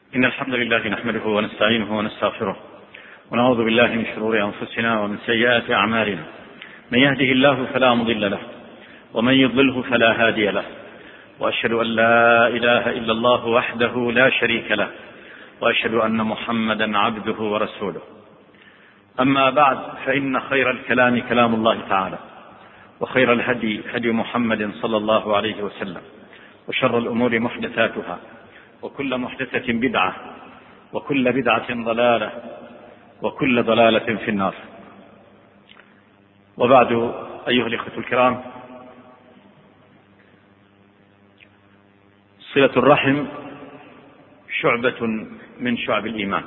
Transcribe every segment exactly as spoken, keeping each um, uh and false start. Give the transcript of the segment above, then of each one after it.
إن الحمد لله نحمده ونستعينه ونستغفره ونعوذ بالله من شرور أنفسنا ومن سيئات أعمالنا. من يهده الله فلا مضل له ومن يضلله فلا هادي له، وأشهد أن لا إله إلا الله وحده لا شريك له، وأشهد أن محمدا عبده ورسوله. أما بعد، فإن خير الكلام كلام الله تعالى، وخير الهدي هدي محمد صلى الله عليه وسلم، وشر الأمور محدثاتها، وكل محدثة بدعة، وكل بدعة ضلالة، وكل ضلالة في النار. وبعد، أيها الإخوة الكرام، صلة الرحم شعبة من شعب الإيمان،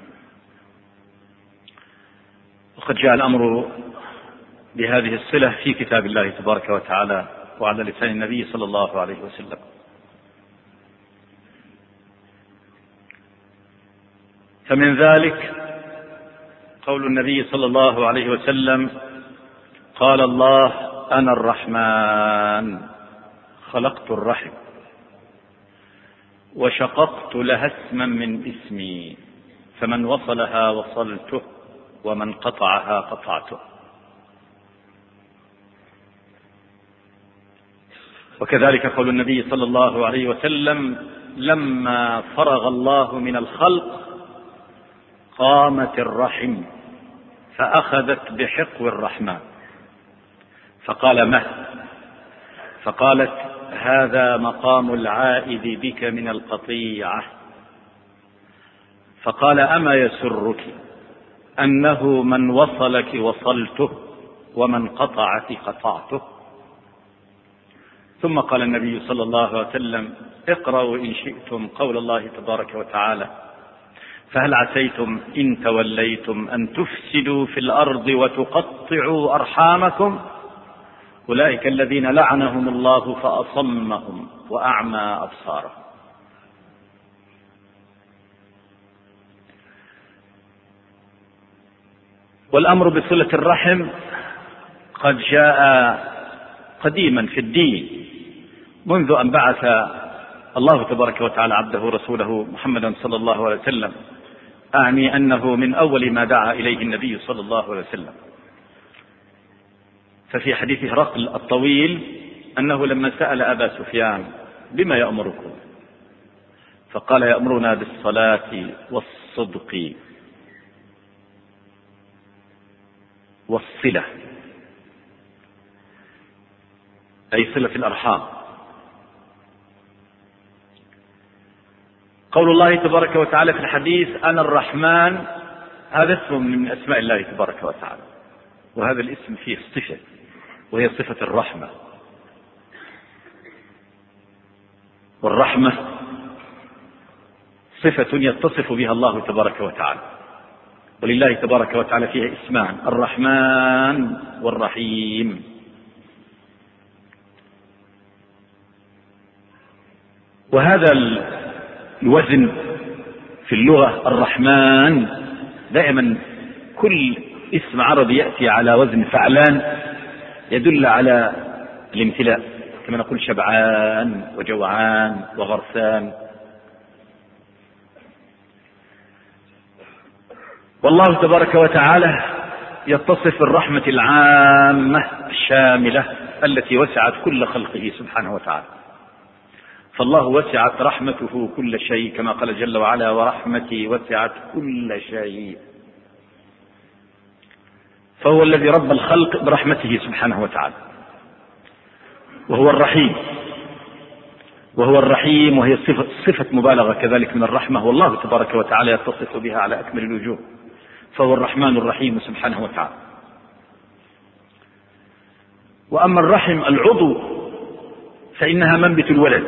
وقد جاء الأمر بهذه الصلة في كتاب الله تبارك وتعالى وعلى لسان النبي صلى الله عليه وسلم. فمن ذلك قول النبي صلى الله عليه وسلم: قال الله: أنا الرحمن خلقت الرحم وشققت لها اسما من اسمي، فمن وصلها وصلته ومن قطعها قطعته. وكذلك قول النبي صلى الله عليه وسلم: لما فرغ الله من الخلق قامت الرحم فأخذت بحقو الرحمن فقال: مه؟ فقالت: هذا مقام العائد بك من القطيعة. فقال: أما يسرك أنه من وصلك وصلته ومن قطعك قطعته؟ ثم قال النبي صلى الله عليه وسلم: اقرأوا إن شئتم قول الله تبارك وتعالى: فهل عسيتم إن توليتم أن تفسدوا في الأرض وتقطعوا أرحامكم؟ أولئك الذين لعنهم الله فأصمهم وأعمى أبصارهم. والأمر بصلة الرحم قد جاء قديما في الدين، منذ أن بعث الله تبارك وتعالى عبده رسوله محمدا صلى الله عليه وسلم، أعني أنه من أول ما دعا إليه النبي صلى الله عليه وسلم. ففي حديث هرقل الطويل أنه لما سأل أبا سفيان: بما يأمركم؟ فقال: يأمرنا بالصلاة والصدق والصلة، أي صلة الأرحام. قول الله تبارك وتعالى في الحديث: أنا الرحمن، هذا اسم من أسماء الله تبارك وتعالى، وهذا الاسم فيه صفة، وهي صفة الرحمة. والرحمة صفة يتصف بها الله تبارك وتعالى، ولله تبارك وتعالى فيها اسمان: الرحمن والرحيم. وهذا الوزن في اللغة الرحمن دائما كل اسم عربي يأتي على وزن فعلان يدل على الامتلاء، كما نقول شبعان وجوعان وغرسان. والله تبارك وتعالى يتصف الرحمة العامة الشاملة التي وسعت كل خلقه سبحانه وتعالى. فالله وسعت رحمته كل شيء، كما قال جل وعلا: ورحمتي وسعت كل شيء. فهو الذي رب الخلق برحمته سبحانه وتعالى، وهو الرحيم. وهو الرحيم وهي صفة, صفة مبالغة كذلك من الرحمة، والله تبارك وتعالى يتصف بها على أكمل الوجوه، فهو الرحمن الرحيم سبحانه وتعالى. وأما الرحم العضو فإنها منبت الولد،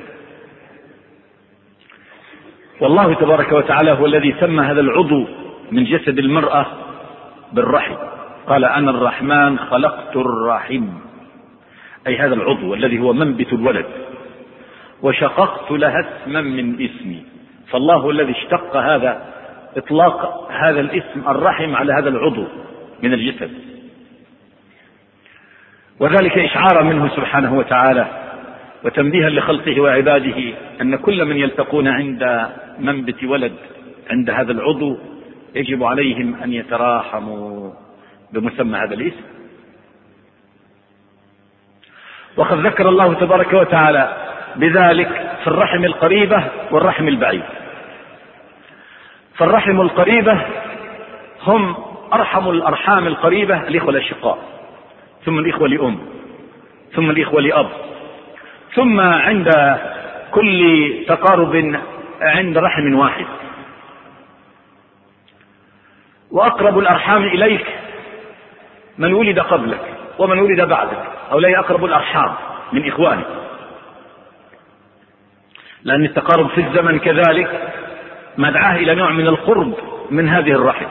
والله تبارك وتعالى هو الذي سمى هذا العضو من جسد المرأة بالرحم. قال: أنا الرحمن خلقت الرحم، أي هذا العضو الذي هو منبت الولد، وشققت لها اسما من اسمي. فالله هو الذي اشتق هذا إطلاق هذا الاسم الرحم على هذا العضو من الجسد، وذلك إشعارا منه سبحانه وتعالى وتنبيها لخلقه وعباده أن كل من يلتقون عند منبت ولد عند هذا العضو يجب عليهم أن يتراحموا بمسمى هذا الاسم. وقد ذكر الله تبارك وتعالى بذلك في الرحم القريبة والرحم البعيد. فالرحم القريبة هم أرحم الأرحام القريبة الإخوة الأشقاء، ثم الإخوة لأم، ثم الإخوة لأب، ثم عند كل تقارب عند رحم واحد. وأقرب الأرحام إليك من ولد قبلك ومن ولد بعدك، هؤلاء أقرب الأرحام من إخوانك، لأن التقارب في الزمن كذلك مدعاه إلى نوع من القرب من هذه الرحم.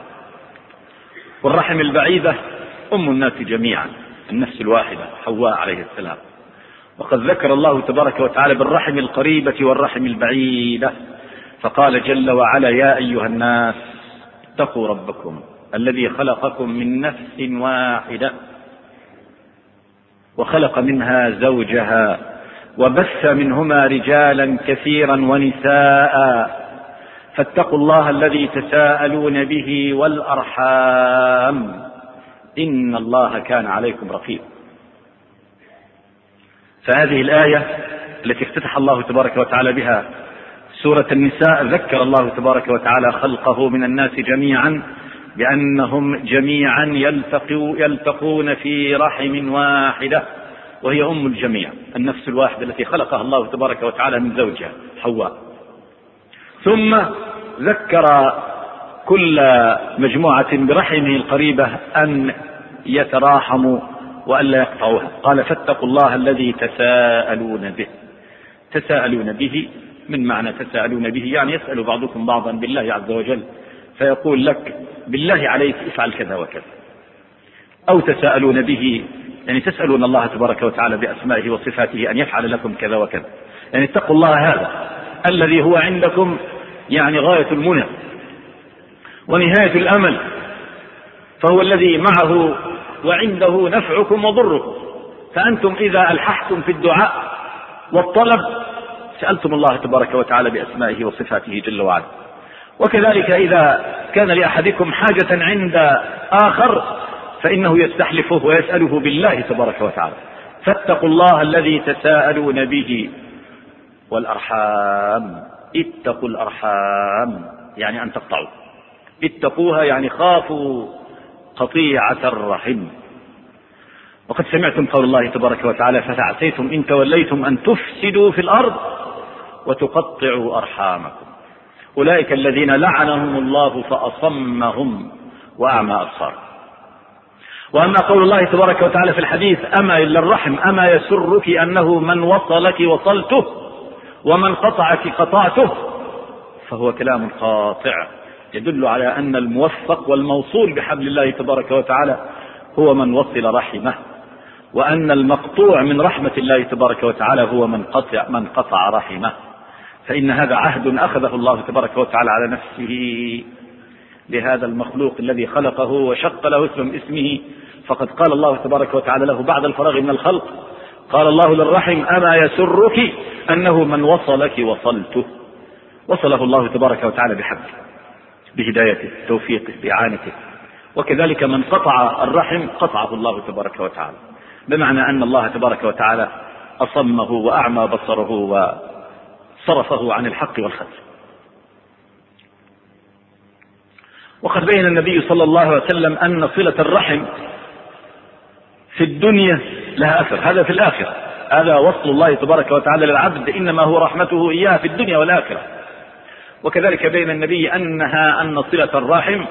والرحم البعيدة أم الناس جميعا، النفس الواحدة حواء عليه السلام. وقد ذكر الله تبارك وتعالى بالرحم القريبة والرحم البعيدة، فقال جل وعلا: يا أيها الناس اتقوا ربكم الذي خلقكم من نفس واحدة وخلق منها زوجها وبث منهما رجالا كثيرا ونساء فاتقوا الله الذي تساءلون به والأرحام إن الله كان عليكم رقيبا. فهذه الآية التي افتتح الله تبارك وتعالى بها سورة النساء ذكر الله تبارك وتعالى خلقه من الناس جميعا بأنهم جميعا يلتقوا يلتقون في رحم واحدة، وهي أم الجميع، النفس الواحدة التي خلقها الله تبارك وتعالى من زوجها حواء. ثم ذكر كل مجموعة برحمه القريبة أن يتراحموا وألا يقطعوها. قال: فاتقوا الله الذي تساءلون به. تساءلون به من معنى تساءلون به يعني يسأل بعضكم بعضا بالله عز وجل، فيقول لك: بالله عليك افعل كذا وكذا. أو تساءلون به يعني تسألون الله تبارك وتعالى بأسمائه وصفاته أن يفعل لكم كذا وكذا، يعني اتقوا الله هذا الذي هو عندكم يعني غاية المنى ونهاية الأمل، فهو الذي معه وعنده نفعكم وضركم. فأنتم إذا ألححتم في الدعاء والطلب سألتم الله تبارك وتعالى بأسمائه وصفاته جل وعلا. وكذلك إذا كان لأحدكم حاجة عند آخر فإنه يستحلفه ويسأله بالله تبارك وتعالى. فاتقوا الله الذي تساءلون به والأرحام. اتقوا الأرحام يعني أن تقطعوا، اتقوها يعني خافوا قطيعة الرحم. وقد سمعتم قول الله تبارك وتعالى: فتعسيتم إن توليتم أن تفسدوا في الأرض وتقطعوا أرحامكم أولئك الذين لعنهم الله فأصمهم وأعمى أبصارهم. وأما قول الله تبارك وتعالى في الحديث: أما إلا الرحم أما يسرك أنه من وصلك وصلته ومن قطعك قطعته، فهو كلام قاطع يدل على أن الموفق والموصول بحبل الله تبارك وتعالى هو من وصل رحمه، وأن المقطوع من رحمة الله تبارك وتعالى هو من قطع, من قطع رحمه. فإن هذا عهد أخذه الله تبارك وتعالى على نفسه لهذا المخلوق الذي خلقه وشق له اسم اسمه. فقد قال الله تبارك وتعالى له بعد الفراغ من الخلق: قال الله للرحم: أما يسرك أنه من وصلك وصلته. وصله الله تبارك وتعالى بحبله بهدايته توفيقه بإعانته. وكذلك من قطع الرحم قطعه الله تبارك وتعالى، بمعنى أن الله تبارك وتعالى أصمه وأعمى بصره وصرفه عن الحق والخير. وقد بين النبي صلى الله عليه وسلم أن صلة الرحم في الدنيا لها أثر، هذا في الآخرة. هذا وصل الله تبارك وتعالى للعبد، إنما هو رحمته إياه في الدنيا والآخرة. وكذلك بين النبي أنها أن صلة الرحم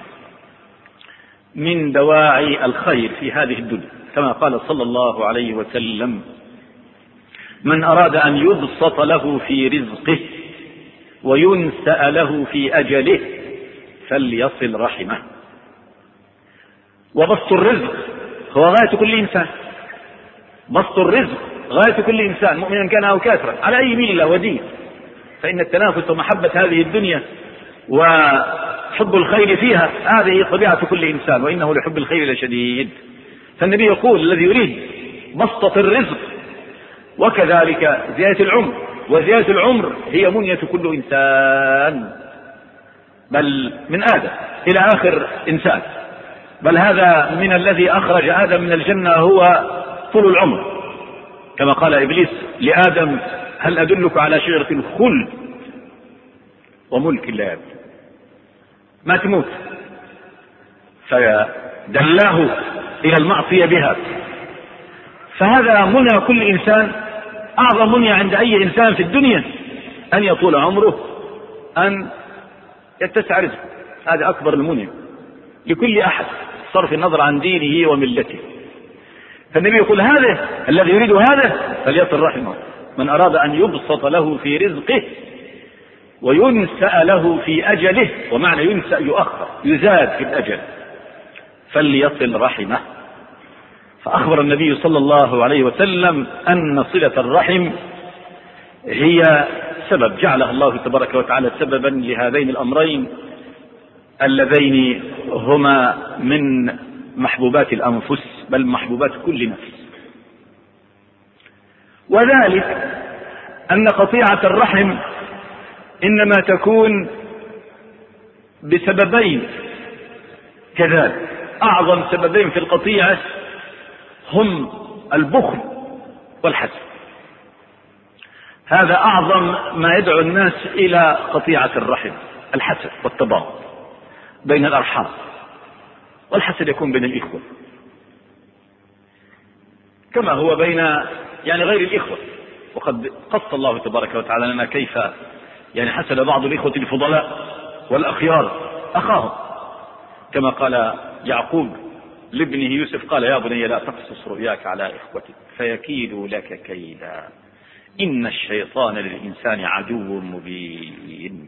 من دواعي الخير في هذه الدنيا، كما قال صلى الله عليه وسلم: من أراد أن يبسط له في رزقه وينسأ له في أجله فليصل رحمه. وبسط الرزق هو غاية كل إنسان، بسط الرزق غاية كل إنسان مؤمنا كان أو كافرا على أي ملة ودين، فإن التنافس ومحبة هذه الدنيا وحب الخير فيها هذه طبيعة كل إنسان، وإنه لحب الخير لشديد. فالنبي يقول: الذي يريد بسطة الرزق وكذلك زيادة العمر، وزيادة العمر هي منية كل إنسان، بل من آدم إلى آخر إنسان، بل هذا من الذي أخرج آدم من الجنة هو طول العمر، كما قال إبليس لآدم هل أدلك على شجرة الخلد وملك لا يبلى، ما تموت، فدلاه إلى المعصية بها. فهذا منى كل إنسان، أعظم منى عند أي إنسان في الدنيا أن يطول عمره، أن يتسع رزقه، هذا أكبر المنى لكل أحد صرف النظر عن دينه وملته. فالنبي يقول هذا الذي يريد هذا فليصل رحمه، من أراد أن يبسط له في رزقه وينسأ له في أجله، ومعنى ينسأ يؤخر يزاد في الأجل، فليصل رحمه. فأخبر النبي صلى الله عليه وسلم أن صلة الرحم هي سبب جعلها الله تبارك وتعالى سببا لهذين الأمرين اللذين هما من محبوبات الأنفس، بل محبوبات كل نفس، وذلك أن قطيعة الرحم إنما تكون بسببين كذلك. أعظم سببين في القطيعة هم البخل والحسد، هذا أعظم ما يدعو الناس إلى قطيعة الرحم، الحسد والتباغض بين الأرحام، والحسد يكون بين الإخوة كما هو بين يعني غير الإخوة. وقد قص الله تبارك وتعالى لنا كيف يعني حسد بعض الإخوة الفضلاء والأخيار أخاهم، كما قال يعقوب لابنه يوسف قال يا بني لا تقصص رؤياك على إخوتك فيكيدوا لك كيدا إن الشيطان للإنسان عدو مبين.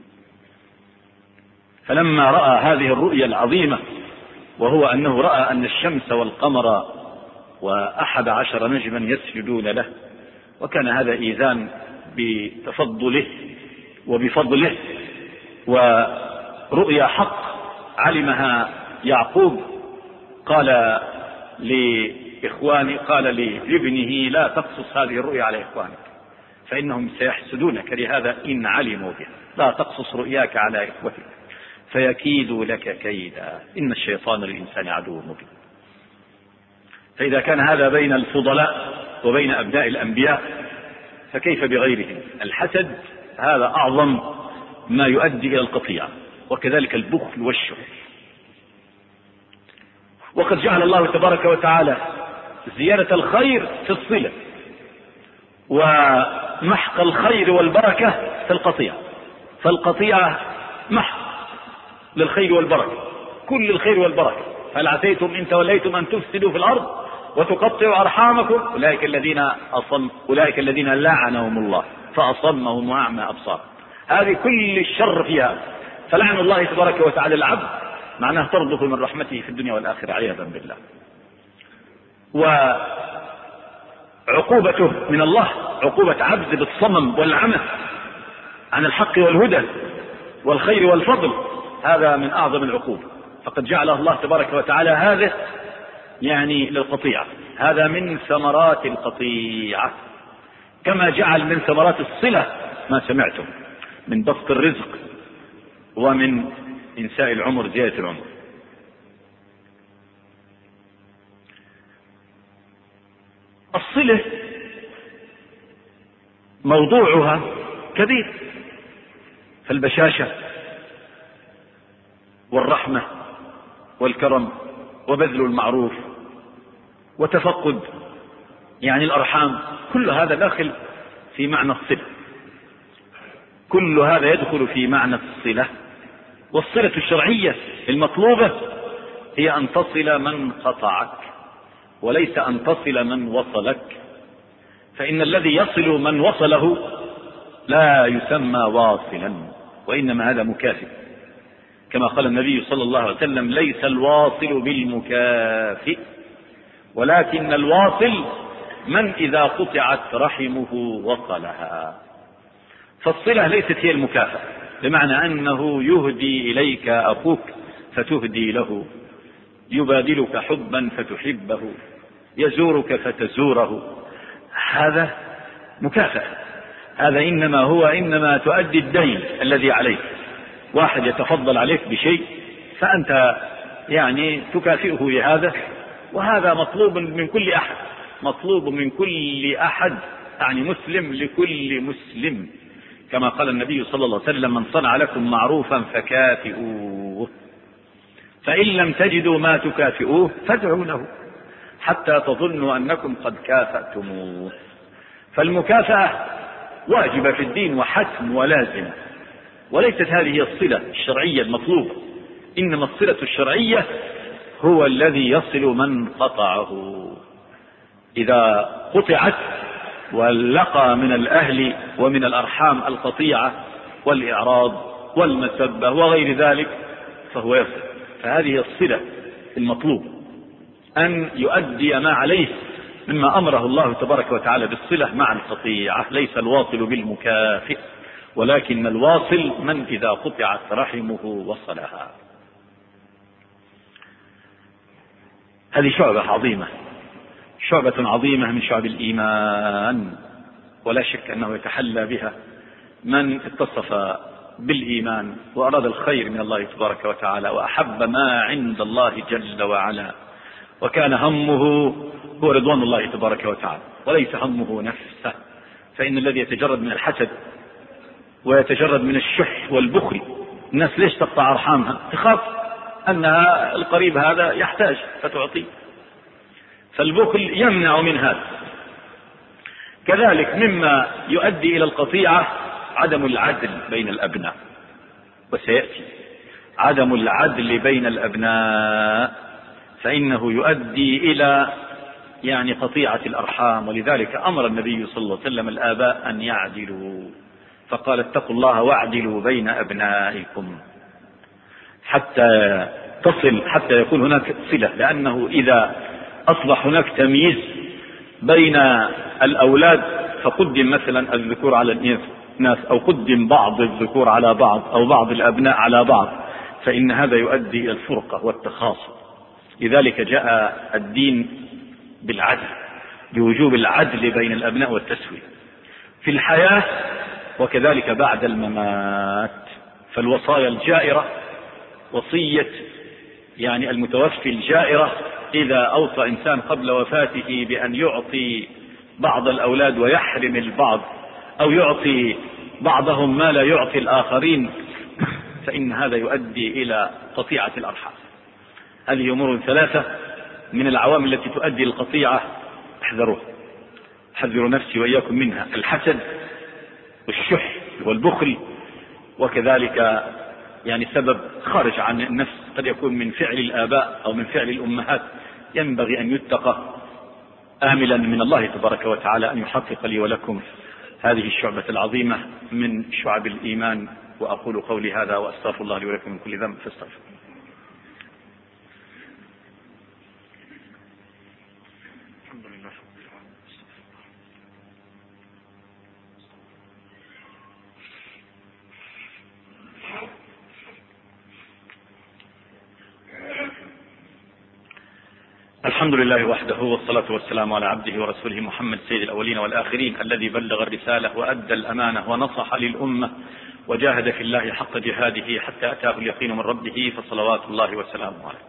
فلما رأى هذه الرؤيا العظيمة، وهو أنه رأى أن الشمس والقمر وأحد عشر نجما يسجدون له، وكان هذا إيذان بتفضله وبفضله ورؤيا حق علمها يعقوب، قال لإخوانه قال لابنه لا تقصص هذه الرؤيا على إخوانك فإنهم سيحسدونك لهذا إن علموا بها، لا تقصص رؤياك على إخوتك فيكيدوا لك كيدا إن الشيطان للإنسان عدو مبين. فإذا كان هذا بين الفضلاء وبين أبناء الأنبياء فكيف بغيرهم؟ الحسد هذا أعظم ما يؤدي إلى القطيعة، وكذلك البخل والشح. وقد جعل الله تبارك وتعالى زيادة الخير في الصلة ومحق الخير والبركة في القطيعة، فالقطيعة محق للخير والبركة، كل الخير والبركة. هل عسيتم إن توليتم أن تفسدوا في الأرض وتقطعوا أرحامكم أولئك الذين أصم أولئك الذين لعنهم الله فأصمهم وأعمى أبصار. هذه كل الشر فيها، فلعن الله تبارك وتعالى العبد معناه طرده من رحمته في الدنيا والآخرة عياذا بالله، وعقوبته من الله عقوبة عبد بالصمم والعمى عن الحق والهدى والخير والفضل، هذا من أعظم العقوبة. فقد جعل الله تبارك وتعالى هذا يعني للقطيعة، هذا من ثمرات القطيعة، كما جعل من ثمرات الصلة ما سمعتم من بسط الرزق ومن إنساء العمر زيادة العمر. الصلة موضوعها كبير، فالبشاشة والرحمة والكرم وبذل المعروف وتفقد يعني الأرحام، كل هذا داخل في معنى الصلة، كل هذا يدخل في معنى الصلة. والصلة الشرعية المطلوبة هي أن تصل من قطعك وليس أن تصل من وصلك، فإن الذي يصل من وصله لا يسمى واصلا، وإنما هذا مكافئ، كما قال النبي صلى الله عليه وسلم ليس الواصل بالمكافئ ولكن الواصل من إذا قطعت رحمه وصلها. فالصلة ليست هي المكافأة، بمعنى أنه يهدي إليك أخوك فتهدي له، يبادلك حبا فتحبه، يزورك فتزوره، هذا مكافأة. هذا إنما هو إنما تؤدي الدين الذي عليك. واحد يتفضل عليك بشيء فأنت يعني تكافئه بهذا، وهذا مطلوب من كل أحد، مطلوب من كل أحد، يعني مسلم لكل مسلم، كما قال النبي صلى الله عليه وسلم: من صنع لكم معروفا فكافئوه، فإن لم تجدوا ما تكافئوه فادعوا له حتى تظنوا أنكم قد كافأتموه. فالمكافأة واجبة في الدين وحتم ولازم، وليست هذه الصلة الشرعية المطلوبة، إنما الصلة الشرعية هو الذي يصل من قطعه. إذا قطعت ولقى من الأهل ومن الأرحام القطيعة والإعراض والمسبة وغير ذلك فهو يصل. فهذه الصلة المطلوب، أن يؤدي ما عليه مما أمره الله تبارك وتعالى بالصلة مع القطيعة. ليس الواصل بالمكافئ، ولكن الواصل من إذا قطعت رحمه وصلها. هذه شعبة عظيمة، شعبة عظيمة من شعب الإيمان، ولا شك أنه يتحلى بها من اتصف بالإيمان وأراد الخير من الله تبارك وتعالى وأحب ما عند الله جل وعلا، وكان همه هو رضوان الله تبارك وتعالى وليس همه نفسه. فإن الذي يتجرد من الحسد ويتجرد من الشح والبخل، الناس ليش تقطع أرحامها؟ تخاف أنها القريب هذا يحتاج فتعطيه، فالبخل يمنع من هذا. كذلك مما يؤدي إلى القطيعة عدم العدل بين الأبناء، وسيأتي عدم العدل بين الأبناء، فإنه يؤدي إلى يعني قطيعة الأرحام. ولذلك أمر النبي صلى الله عليه وسلم الآباء أن يعدلوا، فقال: اتقوا الله واعدلوا بين أبنائكم حتى تصل، حتى يكون هناك صلة. لأنه إذا أصبح هناك تمييز بين الأولاد فقدم مثلا الذكور على الإناث، أو قدم بعض الذكور على بعض، أو بعض الأبناء على بعض، فإن هذا يؤدي إلى الفرقة والتخاصم. لذلك جاء الدين بالعدل، بوجوب العدل بين الأبناء والتسوية في الحياة وكذلك بعد الممات. فالوصايا الجائرة، وصية يعني المتوفي الجائرة، إذا أوصى إنسان قبل وفاته بأن يعطي بعض الأولاد ويحرم البعض، أو يعطي بعضهم ما لا يعطي الآخرين، فإن هذا يؤدي إلى قطيعة الأرحام. هذه أمور ثلاثة من العوامل التي تؤدي للقطيعة، احذروها، حذروا نفسي وإياكم منها: الحسد والشح والبخل، وكذلك يعني سبب خارج عن النفس قد يكون من فعل الآباء أو من فعل الأمهات، ينبغي أن يتقى، آملا من الله تبارك وتعالى أن يحقق لي ولكم هذه الشعبة العظيمة من شعب الإيمان. وأقول قولي هذا وأستغفر الله لي ولكم من كل ذنب فاستغفروا. الحمد لله وحده، والصلاة والسلام على عبده ورسوله محمد سيد الأولين والآخرين، الذي بلغ الرسالة وأدى الأمانة ونصح للأمة وجاهد في الله حق جهاده حتى أتاه اليقين من ربه، فصلوات الله وسلامه عليه.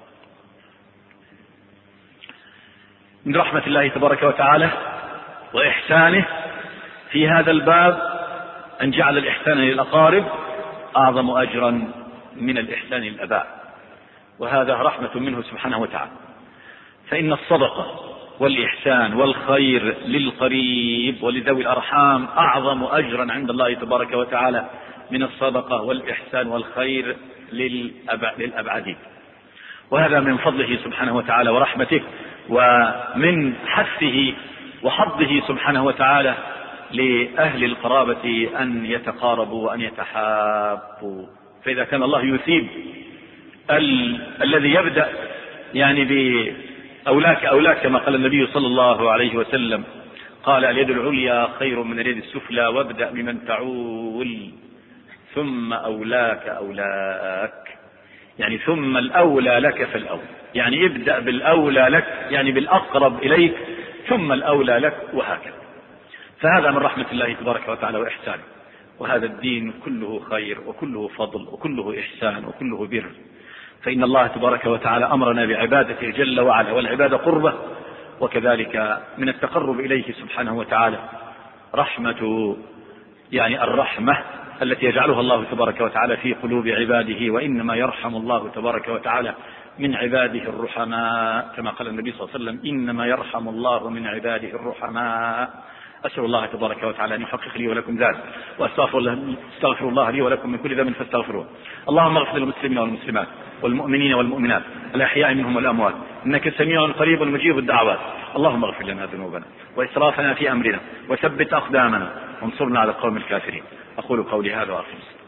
من رحمة الله تبارك وتعالى وإحسانه في هذا الباب أن جعل الإحسان للأقارب أعظم أجرا من الإحسان للآباء، وهذا رحمة منه سبحانه وتعالى. فإن الصدقة والإحسان والخير للقريب ولذوي الأرحام أعظم أجرا عند الله تبارك وتعالى من الصدقة والإحسان والخير للأبعدين. وهذا من فضله سبحانه وتعالى ورحمته، ومن حثه وحظه سبحانه وتعالى لأهل القرابة أن يتقاربوا وأن يتحابوا. فإذا كان الله يثيب ال... الذي يبدأ يعني بأولاك أولاك كما قال النبي صلى الله عليه وسلم، قال: اليد العليا خير من اليد السفلى، وابدأ بمن تعول ثم أولاك أولاك، يعني ثم الأولى لك فالأولى، يعني ابدأ بالأولى لك، يعني بالأقرب إليك، ثم الأولى لك، وهكذا. فهذا من رحمة الله تبارك وتعالى وإحسانه. وهذا الدين كله خير وكله فضل وكله إحسان وكله بر. فإن الله تبارك وتعالى أمرنا بعبادته جل وعلا، والعبادة قربة، وكذلك من التقرب إليه سبحانه وتعالى رحمة، يعني الرحمة التي يجعلها الله تبارك وتعالى في قلوب عباده. وإنما يرحم الله تبارك وتعالى من عباده الرحماء، كما قال النبي صلى الله عليه وسلم: إنما يرحم الله من عباده الرحماء. أسأل الله تبارك وتعالى أن يحقق لي ولكم ذلك، وأستغفر الله, استغفر الله لي ولكم من كل ذنب فاستغفروه. اللهم اغفر للمسلمين والمسلمات والمؤمنين والمؤمنات الأحياء منهم والأموات، إنك سميع قريب مجيب الدعوات. اللهم اغفر لنا ذنوبنا وإسرافنا في أمرنا، وثبت أقدامنا، وانصرنا على القوم الكافرين. أقول قولي هذا وأخلص.